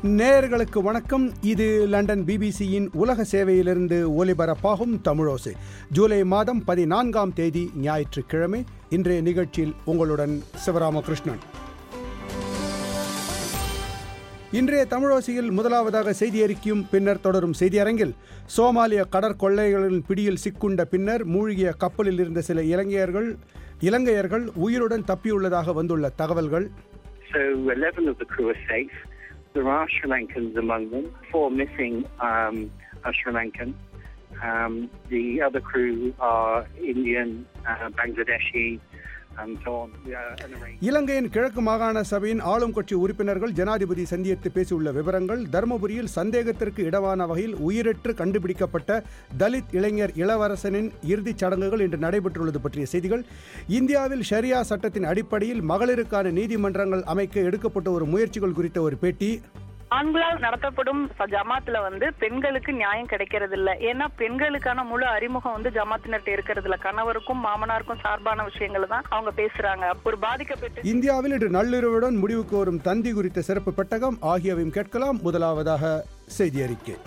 நேயர்களுக்கு வணக்கம். இது லண்டன் பிபிசியின் உலக சேவையிலிருந்து ஒலிபரப்பாகும் தமிழோசை. ஜூலை மாதம் 14ஆம் தேதி ஞாயிற்றுக்கிழமை. இன்றைய நிகழ்ச்சியில் உங்களுடன் சிவராமகிருஷ்ணன். இன்றைய தமிழோசையில் முதலாவதாக செய்தி அறிக்கையும் பின்னர் தொடரும் செய்தியரங்கில் சோமாலிய கடற்கொள்ளைகளின் பிடியில் சிக்குண்ட பின்னர் மூழ்கிய கப்பலில் இருந்த சில இலங்கையர்கள் உயிருடன் தப்பியுள்ளதாக வந்துள்ள தகவல்கள். So 11 of the crew are safe. There are Sri Lankans among them. 4 missing are Sri Lankan. The other crew are Indian, Bangladeshi, and so on. இலங்கையின் கிழக்கு மாகாண சபையின் ஆளும் கட்சி உறுப்பினர்கள் ஜனாதிபதி சந்தித்து பேசியுள்ள விவரங்கள். தருமபுரியில் சந்தேகத்திற்கு இடமான வகையில் உயிரற்று கண்டுபிடிக்கப்பட்ட தலித் இளைஞர் இளவரசனின் இறுதிச் சடங்குகள் இன்று நடைபெற்றுள்ளது பற்றிய செய்திகள். இந்தியாவில் ஷரியா சட்டத்தின் அடிப்படையில் மகளிருக்கான நீதிமன்றங்கள் அமைக்க எடுக்கப்பட்ட ஒரு முயற்சிகள் குறித்த ஒரு பேட்டி. ஆண்களால் நடத்தப்படும் ஜமாத்துல பெண்களுக்கு நியாயம் கிடைக்கிறது இல்ல. ஏன்னா பெண்களுக்கான முழு அறிமுகம் ஜமாத்தினர்கிட்ட இருக்கிறது இல்ல. கணவருக்கும் மாமனாருக்கும் சார்பான விஷயங்கள் தான் அவங்க பேசுறாங்க. ஒரு பாதிக்கப்பட்டு இந்தியாவில் இன்று நள்ளிரவுடன் முடிவுக்கு வரும் தந்தி குறித்த சிறப்பு பெட்டகம் ஆகியவையும் கேட்கலாம். முதலாவதாக செய்தி அறிக்கை.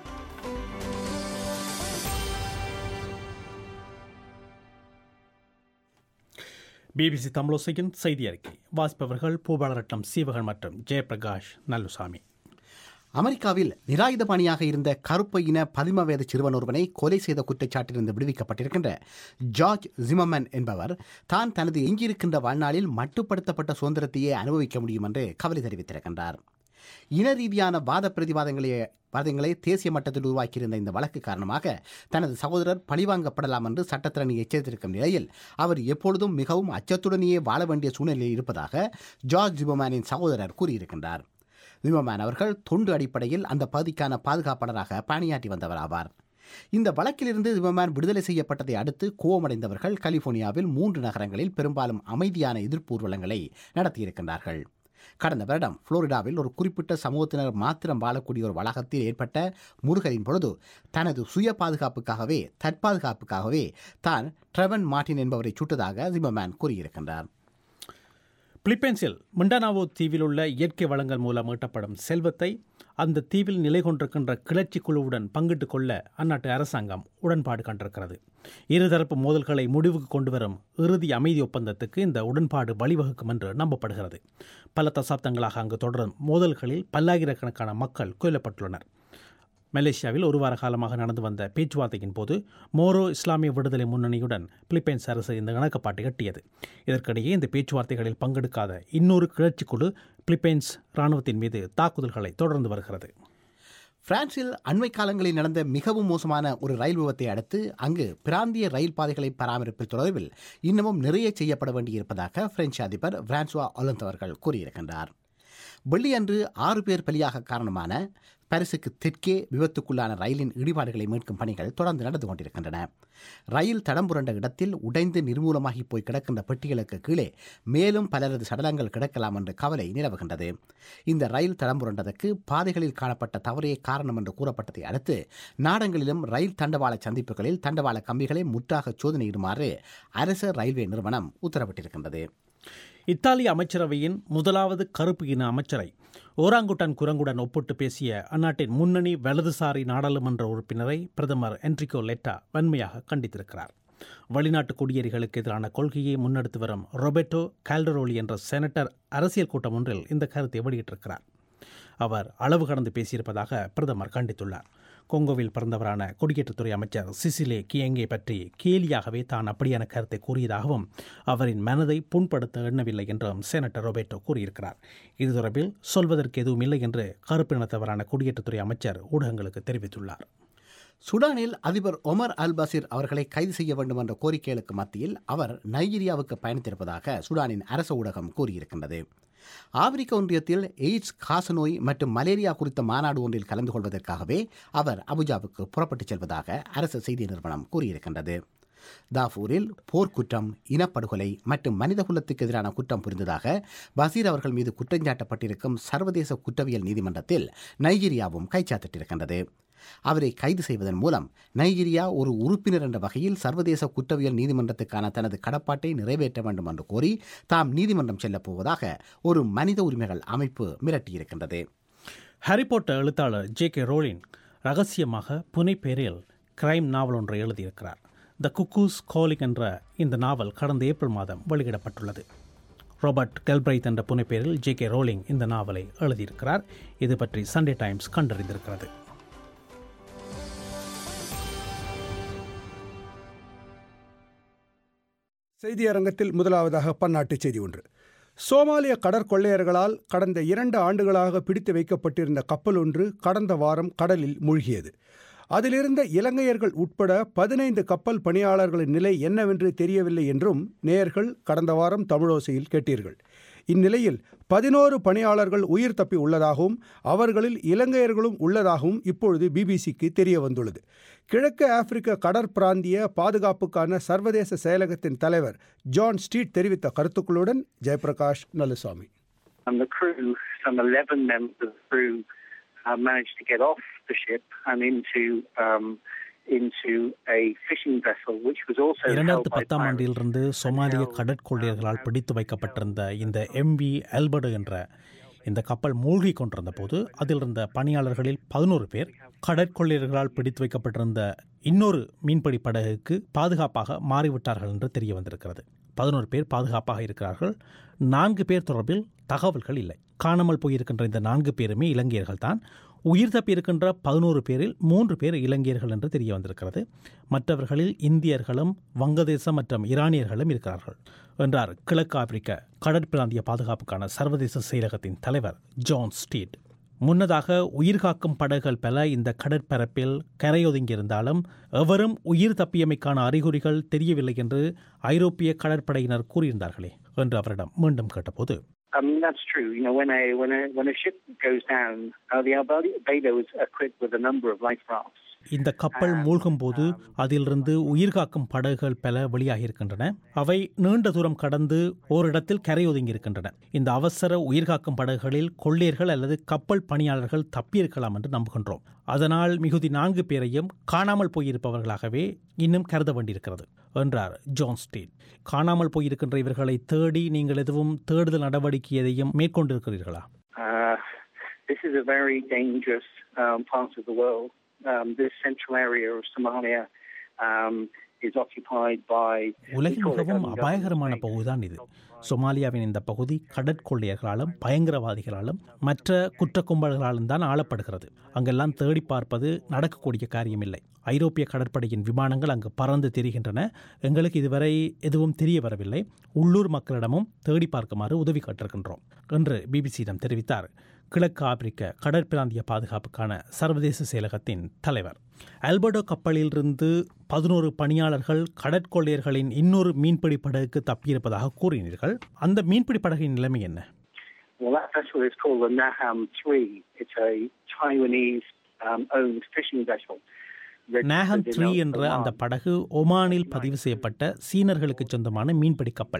பிபிசி தமிழோசையின் செய்தி அறிக்கை வாசிப்பவர்கள் பூபாலரட்னம் சீவகன் மற்றும் ஜெயபிரகாஷ் நல்லுசாமி. அமெரிக்காவில் நிராயுதபாணியாக இருந்த கருப்பு இன 11 வயது சிறுவன் ஒருவனை கொலை செய்த குற்றச்சாட்டிலிருந்து விடுவிக்கப்பட்டிருக்கின்ற ஜார்ஜ் ஜிமர்மேன் என்பவர் தான் தனது எஞ்சியிருக்கின்ற வாழ்நாளில் மட்டுப்படுத்தப்பட்ட சுதந்திரத்தையே அனுபவிக்க முடியும் என்று கவலை தெரிவித்திருக்கின்றார். இன ரீதியான வாத பிரதிவாதங்களை தேசிய மட்டத்தில் உருவாக்கியிருந்த இந்த வழக்கு காரணமாக தனது சகோதரர் பழிவாங்கப்படலாம் என்று சட்டத்திரணி எச்சரித்திருக்கும் நிலையில் அவர் எப்பொழுதும் மிகவும் அச்சத்துடனேயே வாழ வேண்டிய சூழ்நிலையில் இருப்பதாக ஜார்ஜ் ஜிமர்மேனின் சகோதரர் கூறியிருக்கின்றார். ஜிமர்மேன் அவர்கள் தொண்டு அடிப்படையில் அந்த பகுதிக்கான பாதுகாப்பாளராக பணியாற்றி வந்தவர் ஆவார். இந்த வழக்கிலிருந்து ஜிமர்மேன் விடுதலை செய்யப்பட்டதை அடுத்து கோபமடைந்தவர்கள் கலிபோர்னியாவில் 3 நகரங்களில் பெரும்பாலும் அமைதியான எதிர்ப்பு ஊர்வலங்களை நடத்தியிருக்கின்றார்கள். கடந்த வருடம் புளோரிடாவில் ஒரு குறிப்பிட்ட சமூகத்தினர் மாத்திரம் வாழக்கூடிய ஒரு வளாகத்தில் ஏற்பட்ட முருகலின் பொழுது தனது சுய பாதுகாப்புக்காகவே தற்பாதுகாப்புக்காகவே தான் ட்ரெவன் மார்டின் என்பவரை சுட்டதாக ஜிமர்மேன் கூறியிருக்கின்றார். பிலிப்பைன்ஸில் மிண்டானாவோ தீவில் உள்ள இயற்கை வளங்கள் மூலம் ஈட்டப்படும் செல்வத்தை அந்த தீவில் நிலை கொண்டிருக்கின்ற கிளர்ச்சி குழுவுடன் பங்கிட்டுக் கொள்ள அந்நாட்டு அரசாங்கம் உடன்பாடு கண்டிருக்கிறது. இருதரப்பு மோதல்களை முடிவுக்கு கொண்டுவரும் இறுதி அமைதி ஒப்பந்தத்துக்கு இந்த உடன்பாடு வழிவகுக்கும் என்று நம்பப்படுகிறது. பல தசாப்தங்களாக அங்கு தொடரும் மோதல்களில் பல்லாயிரக்கணக்கான மக்கள் கொல்லப்பட்டுள்ளனர். மலேசியாவில் ஒரு வார காலமாக நடந்து வந்த பேச்சுவார்த்தையின் போது மோரோ இஸ்லாமிய விடுதலை முன்னணியுடன் பிலிப்பைன்ஸ் அரசு இந்த இணக்கப்பாட்டை எட்டியது. இதற்கிடையே இந்த பேச்சுவார்த்தைகளில் பங்கெடுக்காத இன்னொரு கிளர்ச்சி குழு பிலிப்பைன்ஸ் இராணுவத்தின் மீது தாக்குதல்களை தொடர்ந்து வருகிறது. பிரான்சில் அண்மை காலங்களில் நடந்த மிகவும் மோசமான ஒரு ரயில் விபத்தை அடுத்து அங்கு பிராந்திய ரயில் பாதைகளை பராமரிப்பில் தொடர்பில் இன்னமும் நிறைய செய்யப்பட வேண்டியிருப்பதாக பிரெஞ்சு அதிபர் பிரான்சுவா ஒலந்து அவர்கள் கூறியிருக்கின்றார். வெள்ளியன்று 6 பேர் பலியாக காரணமான பாரிஸுக்கு தெற்கே விபத்துக்குள்ளான ரயிலின் இடிபாடுகளை மீட்கும் பணிகள் தொடர்ந்து நடந்து கொண்டிருக்கின்றன. ரயில் தடம் புரண்ட இடத்தில் உடைந்து நிர்மூலமாகி போய் கிடக்கின்ற பெட்டிகளுக்கு கீழே மேலும் பலரது சடலங்கள் கிடக்கலாம் என்ற கவலை நிலவுகின்றது. இந்த ரயில் தடம் புரண்டதற்கு பாதைகளில் காணப்பட்ட தவறே காரணம் என்று கூறப்பட்டதை அடுத்து நாடங்களிலும் ரயில் தண்டவாள சந்திப்புகளில் தண்டவாள கம்பிகளை முற்றாக சோதனையிடுமாறு அரசு ரயில்வே நிறுவனம் உத்தரவிட்டிருக்கின்றது. இத்தாலிய அமைச்சரவையின் முதலாவது கருப்பு இன அமைச்சரை ஓராங்குட்டான் குரங்குடன் ஒப்பிட்டு பேசிய அந்நாட்டின் முன்னணி வலதுசாரி நாடாளுமன்ற உறுப்பினரை பிரதமர் என்ரிகோ லெட்டா வன்மையாக கண்டித்திருக்கிறார். வெளிநாட்டு குடியேறிகளுக்கு எதிரான கொள்கையை முன்னெடுத்து வரும் ரொபர்டோ கால்டரோலி என்ற செனட்டர் அரசியல் கூட்டம் ஒன்றில் இந்த கருத்தை வெளியிட்டிருக்கிறார். அவர் அளவு கடந்து பேசியிருப்பதாக பிரதமர் கண்டித்துள்ளார். கொங்கோவில் பிறந்தவரான குடியேற்றத்துறை அமைச்சர் சிசிலே கியங்கே பற்றி கேலியாகவே தான் அப்படியான கருத்தை கூறியதாகவும் அவரின் மனதை புண்படுத்த எண்ணவில்லை என்றும் செனட்டர் ரொபர்டோ கூறியிருக்கிறார். இது தொடர்பில் சொல்வதற்கு எதுவும் இல்லை என்று கருப்பினத்தவரான குடியேற்றத்துறை அமைச்சர் ஊடகங்களுக்கு தெரிவித்துள்ளார். சுடானில் அதிபர் ஒமர் அல் பசீர் அவர்களை கைது செய்ய வேண்டும் என்ற கோரிக்கைகளுக்கு மத்தியில் அவர் நைஜீரியாவுக்கு பயணித்திருப்பதாக சுடானின் அரசு ஊடகம் கூறியிருக்கின்றது. ஆப்பிரிக்க ஒன்றியத்தில் எய்ட்ஸ், காசநோய் மற்றும் மலேரியா குறித்த மாநாடு ஒன்றில் கலந்து கொள்வதற்காகவே அவர் அபுஜாவுக்கு புறப்பட்டுச் செல்வதாக அரசு செய்தி நிறுவனம் கூறியிருக்கின்றது. தாஃபூரில் போர்க்குற்றம், இனப்படுகொலை மற்றும் மனிதகுலத்துக்கு எதிரான குற்றம் புரிந்ததாக பசீர் அவர்கள் மீது குற்றஞ்சாட்டப்பட்டிருக்கும் சர்வதேச குற்றவியல் நீதிமன்றத்தில் நைஜீரியாவும் கைச்சாத்திட்டிருக்கின்றது. அவரை கைது செய்வதன் மூலம் நைஜீரியா ஒரு உறுப்பினர் என்ற வகையில் சர்வதேச குற்றவியல் நீதிமன்றத்துக்கான தனது கடப்பாட்டை நிறைவேற்ற வேண்டும் என்று கோரி தாம் நீதிமன்றம் செல்லப் போவதாக ஒரு மனித உரிமைகள் அமைப்பு மிரட்டியிருக்கின்றது. ஹாரி பாட்டர் எழுத்தாளர் J.K. ரோலிங் ரகசியமாக புனைப்பெயரில் கிரைம் நாவல் ஒன்றை எழுதியிருக்கிறார். த குக்கூஸ் காலிங் என்ற இந்த நாவல் கடந்த ஏப்ரல் மாதம் வெளியிடப்பட்டுள்ளது. ராபர்ட் கெல்பிரைத் என்ற புனைப்பெயரில் J.K. ரோலிங் இந்த நாவலை எழுதியிருக்கிறார். இது பற்றி சண்டே டைம்ஸ் கண்டறிந்திருக்கிறது. செய்தி அரங்கத்தில் முதலாவதாக பன்னாட்டு செய்தி ஒன்று. சோமாலிய கடற்கொள்ளையர்களால் கடந்த 2 ஆண்டுகளாக பிடித்து வைக்கப்பட்டிருந்த கப்பல் ஒன்று கடந்த வாரம் கடலில் மூழ்கியது. அதிலிருந்த இலங்கையர்கள் உட்பட 15 கப்பல் பணியாளர்களின் நிலை என்னவென்று தெரியவில்லை என்றும் நேயர்கள் கடந்த வாரம் தமிழோசையில் கேட்டீர்கள். இந்நிலையில் 11 பணியாளர்கள் உயிர் தப்பி உள்ளதாகவும் அவர்களில் இலங்கையர்களும் உள்ளதாகவும் இப்பொழுது பிபிசிக்கு தெரிய வந்துள்ளது. கிழக்கு ஆப்பிரிக்க கடற்பிராந்திய பாதுகாப்புக்கான சர்வதேச செயலகத்தின் தலைவர் ஜான் ஸ்ட்ரீட் தெரிவித்த கருத்துக்களுடன் Jayaprakash Nallasamy. The crew, some 11 members of the crew, managed to get off the ship and into a fishing vessel which was also held by 2010 ஆண்டிலிருந்து சோமாலிய கடற்கொள்ளையர்களால் பிடித்து வைக்கப்பட்டிருந்த இந்த MV எல்பர்ட் என்ற இந்த கப்பல் மூழ்கி கொண்டிருந்த போது அதில் இருந்த பணியாளர்களில் 11 பேர் கடற்கொள்ளையர்களால் பிடித்து வைக்கப்பட்டிருந்த இன்னொரு மீன்பிடி படகுக்கு பாதுகாப்பாக மாறிவிட்டார்கள் என்று தெரிய வந்திருக்கிறது. 11 பேர் பாதுகாப்பாக இருக்கிறார்கள். 4 பேர் தொடர்பில் தகவல்கள் இல்லை. காணாமல் போயிருக்கின்ற இந்த 4 பேருமே இலங்கையர்கள் தான். உயிர் தப்பியிருக்கின்ற 11 பேரில் 3 பேர் இலங்கையர்கள் என்று தெரிய வந்திருக்கிறது. மற்றவர்களில் இந்தியர்களும் வங்கதேசம் மற்றும் ஈரானியர்களும் இருக்கிறார்கள் என்றார் கிழக்கு ஆப்பிரிக்க கடற்பிராந்திய பாதுகாப்புக்கான சர்வதேச செயலகத்தின் தலைவர் ஜான் ஸ்டீட். முன்னதாக உயிர்காக்கும் படகுகள் பல இந்த கடற்பரப்பில் கரையொதுங்கியிருந்தாலும் எவரும் உயிர் தப்பியமைக்கான அறிகுறிகள் தெரியவில்லை என்று ஐரோப்பிய கடற்படையினர் கூறியிருந்தார்களே என்று அவரிடம் மீண்டும் கேட்டபோது, That's true. You know, when a ship goes down, the Barbados is equipped with a number of life rafts. இந்த கப்பல் மூழ்கும் போது அதிலிருந்து உயிர்காக்கும் படகுகள் பல வெளியாகியிருக்கின்றன. அவை நீண்ட தூரம் கடந்து ஓரிடத்தில் கரையொதுங்கி இருக்கின்றன. இந்த அவசர உயிர்காக்கும் படகுகளில் கொள்ளையர்கள் அல்லது கப்பல் பணியாளர்கள் தப்பியிருக்கலாம் என்று நம்புகின்றோம். அதனால் மிகுதி 4 பேரையும் காணாமல் போயிருப்பவர்களாகவே இன்னும் கருத வேண்டியிருக்கிறது என்றார் ஜான் ஸ்டீட். காணாமல் போயிருக்கின்ற இவர்களை தேடி நீங்கள் எதுவும் தேடுதல் நடவடிக்கை எதையும் மேற்கொண்டிருக்கிறீர்களா? This is a very dangerous part of the world. This central area of Somalia is occupied by உலகின் மிகவும் அபாயகரமான பகுதிதான் இது. சொமாலியாவின் இந்த பகுதி கடற்கொள்ளையர்களாலும் பயங்கரவாதிகளாலும் மற்ற குற்ற கும்பல்களாலும் தான் ஆளப்படுகிறது. அங்கெல்லாம் தேடி பார்ப்பது நடக்கக்கூடிய காரியமில்லை. ஐரோப்பிய கடற்படையின் விமானங்கள் அங்கு பறந்து திரிகின்றன. எங்களுக்கு இதுவரை எதுவும் தெரிய வரவில்லை. உள்ளூர் மக்களிடமும் தேடி பார்க்குமாறு உதவி கேட்டிருக்கின்றோம் என்று பிபிசியிடம் தெரிவித்தார் கிழக்கு ஆப்பிரிக்க கடற்பிராந்திய பாதுகாப்புக்கான சர்வதேச செயலகத்தின் தலைவர். ஆல்பர்டோ கப்பலிலிருந்து 11 பணியாளர்கள் கடற்கொள்ளையர்களின் இன்னொரு மீன்பிடி படகுக்கு தப்பியிருப்பதாக கூறினீர்கள். அந்த மீன்பிடி படகின் நிலைமை என்ன? Well, that vessel is called the Naham 3. It's a Taiwanese owned fishing vessel. நாகம் 3 என்ற அந்த படகு ஒமானில் பதிவு செய்யப்பட்ட சீனர்களுக்கு சொந்தமான மீன்பிடி கப்பல்.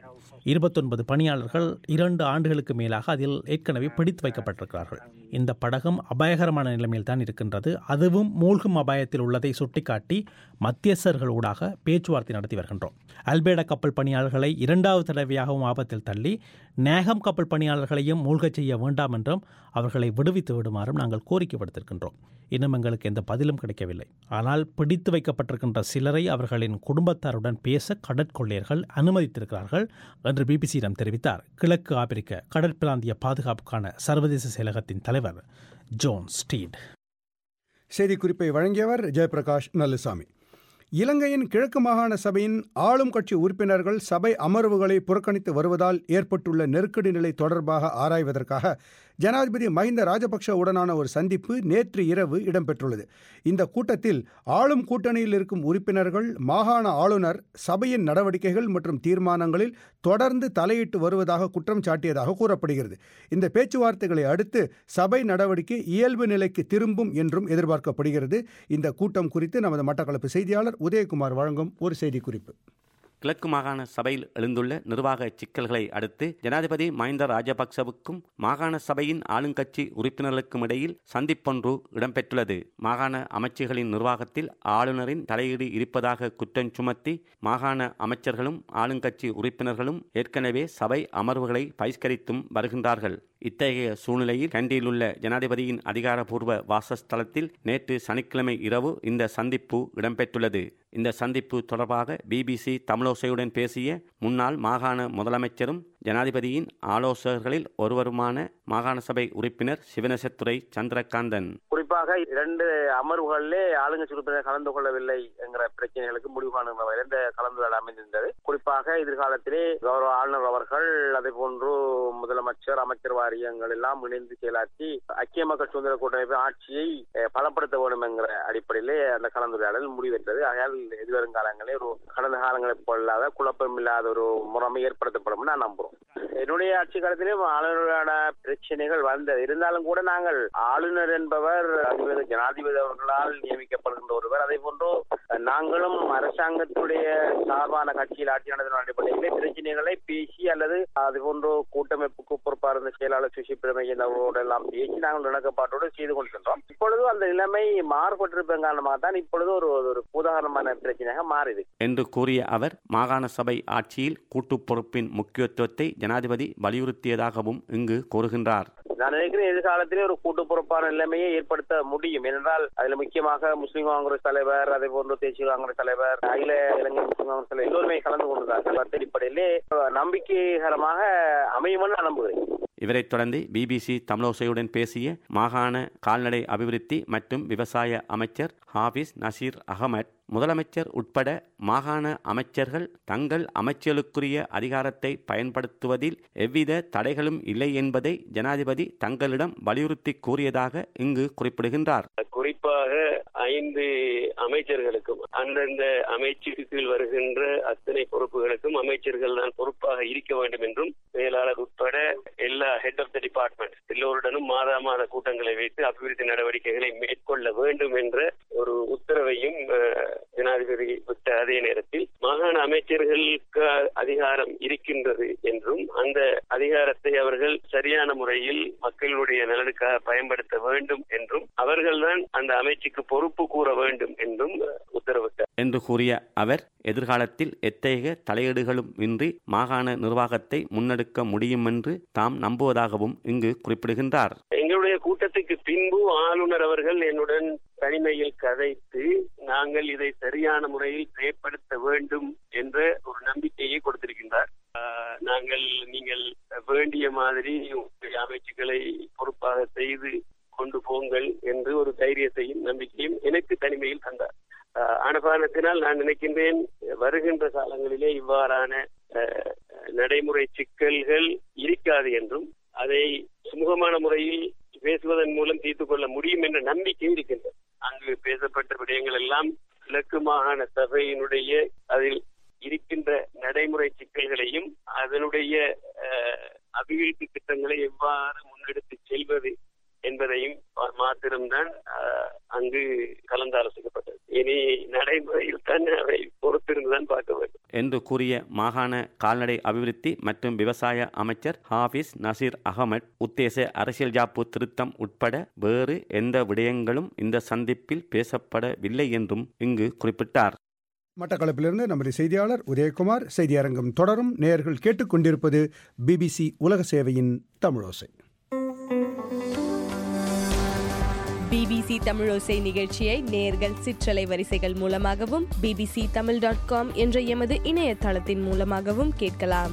29 பணியாளர்கள் 2 ஆண்டுகளுக்கு மேலாக அதில் ஏற்கனவே பிடித்து வைக்கப்பட்டிருக்கிறார்கள். இந்த படகும் அபாயகரமான நிலைமையில் தான் இருக்கின்றது. அதுவும் மூழ்கும் அபாயத்தில் உள்ளதை சுட்டிக்காட்டி மத்தியஸ்தர்களூடாக பேச்சுவார்த்தை நடத்தி வருகின்றோம். அல்பேடா கப்பல் பணியாளர்களை 2வது தடவையாகவும் ஆபத்தில் தள்ளி நாகம் கப்பல் பணியாளர்களையும் மூழ்கச் செய்ய வேண்டாம் என்றும் அவர்களை விடுவித்து விடுமாறும் நாங்கள் கோரிக்கை விடுத்திருக்கின்றோம். இன்னும் எங்களுக்கு எந்த பதிலும் கிடைக்கவில்லை. ஆனால் பிடித்து வைக்கப்பட்டிருக்கின்ற சிலரை அவர்களின் குடும்பத்தாருடன் பேச கடற்கொள்ளையர்கள் அனுமதித்திருக்கிறார்கள் என்று பிபிசியிடம் தெரிவித்தார் கிழக்கு ஆப்பிரிக்க கடற்பிராந்திய பாதுகாப்புக்கான சர்வதேச செயலகத்தின் தலைவர் ஜான் ஸ்டீட். செய்திக்குறிப்பை வழங்கியவர் ஜெயபிரகாஷ் நல்லசாமி. இலங்கையின் கிழக்கு மாகாண சபையின் ஆளும் கட்சி உறுப்பினர்கள் சபை அமர்வுகளை புறக்கணித்து வருவதால் ஏற்பட்டுள்ள நெருக்கடி நிலை தொடர்பாக ஆராய்வதற்காக ஜனாதிபதி மஹிந்த ராஜபக்ஷ உடனான ஒரு சந்திப்பு நேற்று இரவு இடம்பெற்றுள்ளது. இந்த கூட்டத்தில் ஆளும் கூட்டணியில் இருக்கும் உறுப்பினர்கள் மாகாண ஆளுநர் சபையின் நடவடிக்கைகள் மற்றும் தீர்மானங்களில் தொடர்ந்து தலையிட்டு வருவதாக குற்றம் சாட்டியதாக கூறப்படுகிறது. இந்த பேச்சுவார்த்தைகளை அடுத்து சபை நடவடிக்கை இயல்பு நிலைக்கு திரும்பும் என்றும் எதிர்பார்க்கப்படுகிறது. இந்த கூட்டம் குறித்து நமது மட்டக்களப்பு செய்தியாளர் உதயகுமார் வழங்கும் ஒரு செய்திக்குறிப்பு. கிழக்கு மாகாண சபையில் எழுந்துள்ள நிர்வாக சிக்கல்களை அடுத்து ஜனாதிபதி மஹிந்த ராஜபக்சவுக்கும் மாகாண சபையின் ஆளுங்கட்சி உறுப்பினர்களுக்கும் இடையில் சந்திப்பொன்று இடம்பெற்றுள்ளது. மாகாண அமைச்சுகளின் நிர்வாகத்தில் ஆளுநரின் தலையீடு இருப்பதாக குற்றம் சுமத்தி மாகாண அமைச்சர்களும் ஆளுங்கட்சி உறுப்பினர்களும் ஏற்கனவே சபை அமர்வுகளை பகிஷ்கரித்தும் வருகின்றார்கள். இத்தகைய சூழ்நிலையில் கண்டியில் உள்ள ஜனாதிபதியின் அதிகாரப்பூர்வ வாசஸ்தலத்தில் நேற்று சனிக்கிழமை இரவு இந்த சந்திப்பு இடம்பெற்றுள்ளது. இந்த சந்திப்பு தொடர்பாக பிபிசி தமிழோசையுடன் பேசிய முன்னாள் மாகாண முதலமைச்சரும் ஜனாதிபதியின் ஆலோசகர்களில் ஒருவருமான மாகாண சபை உறுப்பினர் சிவனேசத்துறை சந்திரகாந்தன், குறிப்பாக 2 அமர்வுகளிலே ஆளுங்கட்சி உறுப்பினர் கலந்து கொள்ளவில்லை என்கிற பிரச்சனைகளுக்கு முடிவு காணுகிற வகையில் இந்த கலந்துரையாடல் அமைந்திருந்தது. குறிப்பாக எதிர்காலத்திலே கௌரவ ஆளுநர் அவர்கள் அதே போன்று முதலமைச்சர் அமைச்சர் வாரியங்கள் எல்லாம் இணைந்து செயலாற்றி ஐக்கிய மக்கள் சுதந்திர கூட்டமைப்பு ஆட்சியை பலப்படுத்த வேண்டும் என்கிற அடிப்படையிலே அந்த கலந்துரையாடல் முடிவெற்றது. ஆகையால் எதிர்வருங்காலங்களே ஒரு கடந்த காலங்களைப் போலாத குழப்பம் இல்லாத ஒரு முறைமை ஏற்படுத்தப்படும் நான் நம்புறோம். என்னுடைய ஆட்சி காலத்திலும் ஆளுநரான பிரச்சனைகள் வந்தது. இருந்தாலும் கூட நாங்கள் ஆளுநர் என்பவர் ஜனாதிபதி அவர்களால் நியமிக்கப்படுகின்ற ஒருவர். அதே போன்று நாங்களும் அரசாங்கத்துடைய சார்பான கட்சியில் ஆட்சி நடத்தின அடிப்படையிலே பிரச்சனைகளை பேசி அல்லது அது போன்று கூட்டமைப்புக்கு பொறுப்பாக இருந்த செயலாளர் சுஷி பிரமேயன் அவரோடு எல்லாம் பேசி நாங்கள் இணக்கப்பாட்டோடு செய்து கொண்டிருக்கின்றோம். இப்பொழுது அந்த நிலைமை மாறுபட்டிருப்பதன் காரணமாக தான் இப்பொழுது ஒரு உதாரணமான பிரச்சனையாக மாறியது என்று கூறிய அவர், மாகாண சபை ஆட்சியில் கூட்டு பொறுப்பின் முக்கியத்துவத்தை ஜனாதிபதி வலியுறுத்தியதாகவும் இங்கு கூறுகின்றார். நான் நினைக்கிறேன் எதிர்காலத்திலே ஒரு கூட்டு பொறுப்பான நிலைமையை ஏற்படுத்த முடியும். ஏனென்றால் அதில் முக்கியமாக முஸ்லிம் காங்கிரஸ் தலைவர், அதே போன்று தேசிய காங்கிரஸ் தலைவர், அகில இலங்கை முஸ்லிம் காங்கிரஸ் தலைவர் எல்லோருமே கலந்து கொண்டிருந்தார்கள். அடிப்படையிலே நம்பிக்கைகரமாக அமையும் நான் நம்புகிறேன். இவரைத் தொடர்ந்து பிபிசி தமிழோசையுடன் பேசிய மாகாண கால்நடை அபிவிருத்தி மற்றும் விவசாய அமைச்சர் ஹாபிஸ் நசீர் அகமட், முதலமைச்சர் உட்பட மாகாண அமைச்சர்கள் தங்கள் அமைச்சர்களுக்குரிய அதிகாரத்தை பயன்படுத்துவதில் எவ்வித தடைகளும் இல்லை என்பதை ஜனாதிபதி தங்களிடம் வலியுறுத்தி கூறியதாக இங்கு குறிப்பிடுகின்றார். குறிப்பாக 5 அமைச்சர்களுக்கும் அந்தந்த அமைச்சுக்கு வருகின்ற அத்தனை பொறுப்புகளுக்கும் அமைச்சர்கள் தான் பொறுப்பாக இருக்க வேண்டும் என்றும், செயலாளர் உட்பட எல்லா ஹெட் ஆஃப் த டிபார்ட்மெண்ட் எல்லோருடனும் மாத கூட்டங்களை வைத்து அபிவிருத்தி நடவடிக்கைகளை மேற்கொள்ள வேண்டும் என்ற ஒரு உத்தரவையும் ஜனாதிபதி விட்ட அதே நேரத்தில் மாகாண அமைச்சர்களுக்கு அதிகாரம் இருக்கின்றது என்றும், அந்த அதிகாரத்தை அவர்கள் சரியான முறையில் மக்களுடைய நலனுக்காக பயன்படுத்த வேண்டும் என்றும், அவர்கள்தான் அந்த அமைச்சுக்கு பொறுப்பு கூற வேண்டும் என்றும் உத்தரவிட்டார் என்று கூறிய அவர், எதிர்காலத்தில் எத்தகைய தலையீடுகளும் இன்றி மாகாண நிர்வாகத்தை முன்னெடுக்க முடியும் என்று தாம் நம்புவதாகவும் இங்கு குறிப்பிடுகின்றார். எங்களுடைய கூட்டத்துக்கு பின்பு ஆளுநர் அவர்கள் என்னுடன் தனிமையில் கதைத்து நாங்கள் இதை சரியான முறையில் செயற்படுத்த வேண்டும் என்ற ஒரு நம்பிக்கையை கொடுத்திருக்கின்றார். நீங்கள் வேண்டிய மாதிரி அமைச்சுக்களை பொறுப்பாக செய்து கொண்டு போங்கள் என்று ஒரு தைரியத்தையும் நம்பிக்கையும் எனக்கு தனிமையில் தந்தார். ஆனபானத்தினால் நான் நினைக்கின்றேன் வருகின்ற காலங்களிலே இவ்வாறான நடைமுறை சிக்கல்கள் இருக்காது என்றும், அதை சுமூகமான முறையில் பேசுவதன் மூலம் தீர்த்துக் கொள்ள முடியும் என்ற நம்பிக்கை இருக்கின்றது. அங்கு பேசப்பட்ட விடயங்கள் எல்லாம் கிழக்கு மாகாண சபையினுடைய அதில் இருக்கின்ற நடைமுறை சிக்கல்களையும் அதனுடைய அபிவிருத்தி திட்டங்களை எவ்வாறு முன்னெடுத்து செல்வது என்பதையும் மாத்திரம்தான் அங்கு கலந்தாலோசிக்கப்பட்டது. இனி நடைமுறையில் தான் அதை பொறுத்திருந்துதான் பார்க்க வேண்டும் என்று கூறிய மாகாண கால்நடை அபிவிருத்தி மற்றும் விவசாய அமைச்சர் ஹாபிஸ் நசீர் அகமட், உத்தேச அரசியல் ஜாப்பு திருத்தம் உட்பட வேறு எந்த விடயங்களும் இந்த சந்திப்பில் பேசப்படவில்லை என்றும் இங்கு குறிப்பிட்டார். மட்டக்களப்பிலிருந்து நமது செய்தியாளர் உதயகுமார். செய்தி அரங்கம் தொடரும். நேயர்கள் கேட்டுக்கொண்டிருப்பது பிபிசி உலக சேவையின் தமிழோசை. பிபிசி தமிழோசை நிகழ்ச்சியை நேயர்கள் சிற்றலை வரிசைகள் மூலமாகவும் bbctamil.com என்ற எமது இணையதளத்தின் மூலமாகவும் கேட்கலாம்.